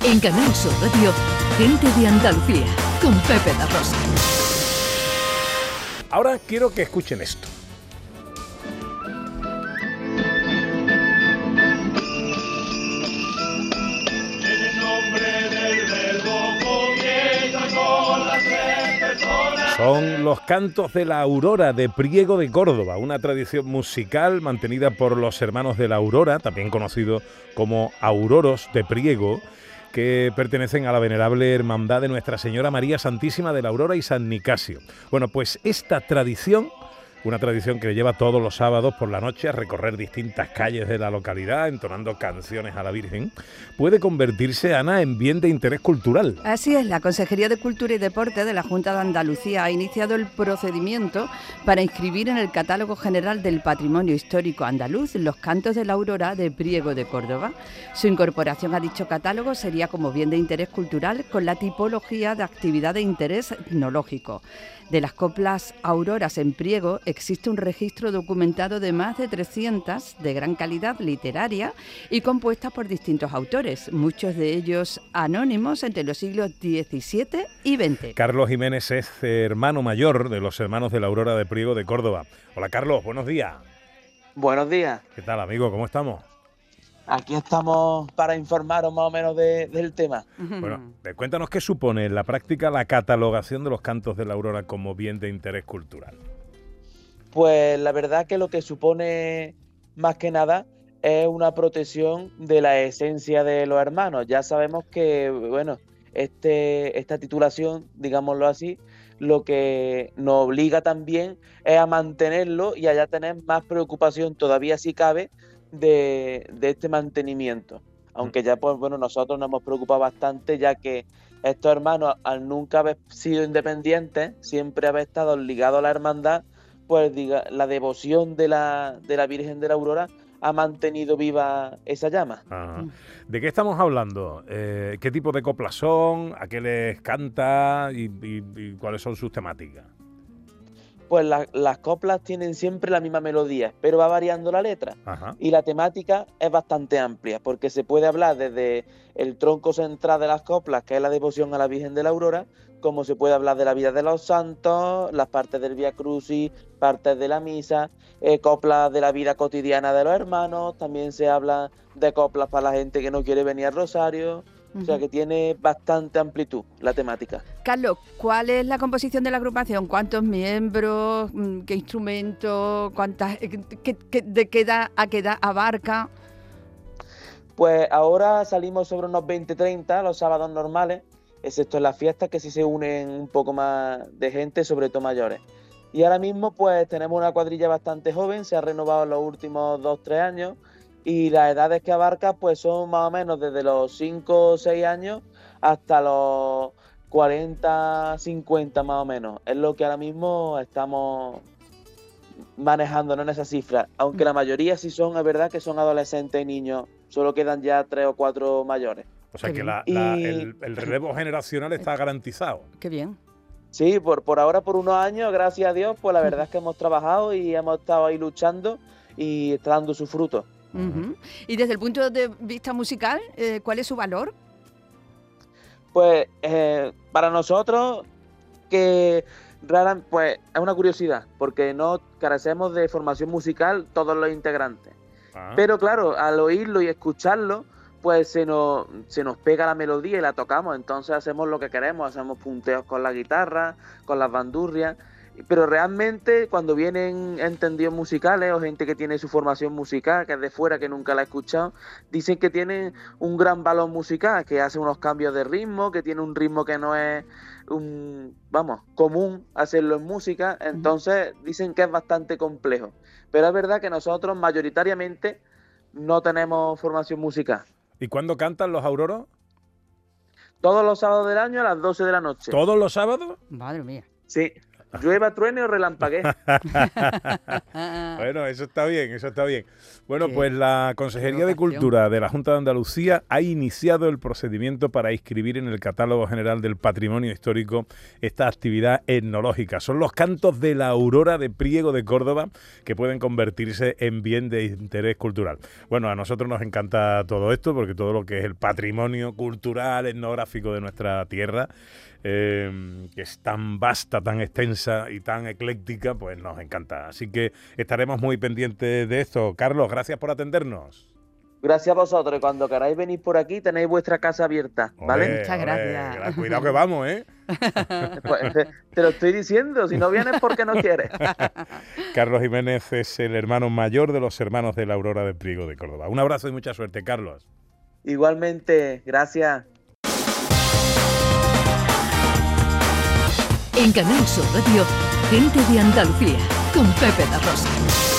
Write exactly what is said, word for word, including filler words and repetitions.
En Canal Sur Radio, Gente de Andalucía, con Pepe La Rosa. Ahora quiero que escuchen esto. Son los cantos de la Aurora de Priego de Córdoba, una tradición musical mantenida por los hermanos de la Aurora, también conocidos como Auroros de Priego, que pertenecen a la venerable hermandad de Nuestra Señora María Santísima de la Aurora y San Nicasio. Bueno, pues esta tradición, una tradición que lleva todos los sábados por la noche a recorrer distintas calles de la localidad, entonando canciones a la Virgen, puede convertirse, Ana, en bien de interés cultural. Así es, la Consejería de Cultura y Deporte de la Junta de Andalucía ha iniciado el procedimiento para inscribir en el Catálogo General del Patrimonio Histórico Andaluz los cantos de la Aurora de Priego de Córdoba. Su incorporación a dicho catálogo sería como bien de interés cultural con la tipología de actividad de interés etnológico. De las coplas auroras en Priego existe un registro documentado de más de trescientas de gran calidad literaria y compuestas por distintos autores, muchos de ellos anónimos entre los siglos diecisiete y veinte. Carlos Jiménez es hermano mayor de los hermanos de la Aurora de Priego de Córdoba. Hola Carlos, buenos días. Buenos días. ¿Qué tal, amigo? ¿Cómo estamos? Aquí estamos para informaros más o menos de, del tema. Bueno, cuéntanos qué supone en la práctica la catalogación de los cantos de la Aurora como bien de interés cultural. Pues la verdad que lo que supone más que nada es una protección de la esencia de los hermanos. Ya sabemos que, bueno, este, esta titulación, digámoslo así, lo que nos obliga también es a mantenerlo y a ya tener más preocupación todavía si cabe De, de este mantenimiento, aunque ya pues bueno nosotros nos hemos preocupado bastante, ya que estos hermanos al nunca haber sido independientes, siempre haber estado ligados a la hermandad, pues diga, la devoción de la, de la Virgen de la Aurora ha mantenido viva esa llama. Ajá. ¿De qué estamos hablando? Eh, ¿Qué tipo de coplas son? ¿A qué les canta? ¿Y, y, y cuáles son sus temáticas? Pues la, las coplas tienen siempre la misma melodía, pero va variando la letra. Ajá. Y la temática es bastante amplia, porque se puede hablar desde el tronco central de las coplas, que es la devoción a la Virgen de la Aurora, como se puede hablar de la vida de los santos, las partes del Vía Crucis, partes de la misa, eh, coplas de la vida cotidiana de los hermanos, también se habla de coplas para la gente que no quiere venir al rosario. O sea que tiene bastante amplitud la temática. Carlos, ¿cuál es la composición de la agrupación? ¿Cuántos miembros? ¿Qué instrumentos? ¿Cuántas? Qué, qué, ¿De qué edad a qué edad abarca? Pues ahora salimos sobre unos veinte treinta los sábados normales, excepto en las fiestas que sí se unen un poco más de gente, sobre todo mayores. Y ahora mismo pues tenemos una cuadrilla bastante joven, se ha renovado en los últimos dos tres años. Y las edades que abarca pues son más o menos desde los cinco o seis años hasta los cuarenta, cincuenta más o menos. Es lo que ahora mismo estamos manejándonos en esa cifra. Aunque la mayoría sí son, es verdad que son adolescentes y niños. Solo quedan ya tres o cuatro mayores. O sea que la, y... la, el, el relevo generacional está garantizado. Qué bien. Sí, por, por ahora, por unos años, gracias a Dios, pues la verdad es que hemos trabajado y hemos estado ahí luchando y está dando su fruto. Uh-huh. Y desde el punto de vista musical, eh, ¿cuál es su valor? Pues eh, para nosotros que rara, pues es una curiosidad, porque no carecemos de formación musical todos los integrantes. Ah. Pero claro, al oírlo y escucharlo, pues se nos, se nos pega la melodía y la tocamos, entonces hacemos lo que queremos, hacemos punteos con la guitarra, con las bandurrias. Pero realmente cuando vienen entendidos musicales o gente que tiene su formación musical, que es de fuera, que nunca la ha escuchado, dicen que tienen un gran valor musical, que hace unos cambios de ritmo, que tiene un ritmo que no es un, vamos, común hacerlo en música, entonces dicen que es bastante complejo. Pero es verdad que nosotros mayoritariamente no tenemos formación musical. ¿Y cuándo cantan los Auroros? Todos los sábados del año a las doce de la noche. ¿Todos los sábados? Madre mía. Sí. llueva, truene o relampaguee. Bueno, eso está bien, eso está bien. Bueno, Qué pues la Consejería de vocación. Cultura de la Junta de Andalucía ha iniciado el procedimiento para inscribir en el Catálogo General del Patrimonio Histórico esta actividad etnológica. Son los cantos de la aurora de Priego de Córdoba, que pueden convertirse en bien de interés cultural. Bueno, a nosotros nos encanta todo esto, porque todo lo que es el patrimonio cultural, etnográfico de nuestra tierra, eh, que es tan vasta, tan extensa y tan ecléctica, pues nos encanta. Así que estaremos muy pendientes de esto. Carlos, gracias por atendernos. Gracias a vosotros. Y cuando queráis venir por aquí, tenéis vuestra casa abierta, ¿vale? Olé, Muchas olé, gracias. gra- Cuidado que vamos, ¿eh? Pues, te, te lo estoy diciendo. Si no vienes, porque no quieres. Carlos Jiménez es el hermano mayor de los hermanos de la Aurora de Priego de Córdoba. Un abrazo y mucha suerte, Carlos. Igualmente, gracias. En Canal Sur Radio, Gente de Andalucía, con Pepe da Rosa.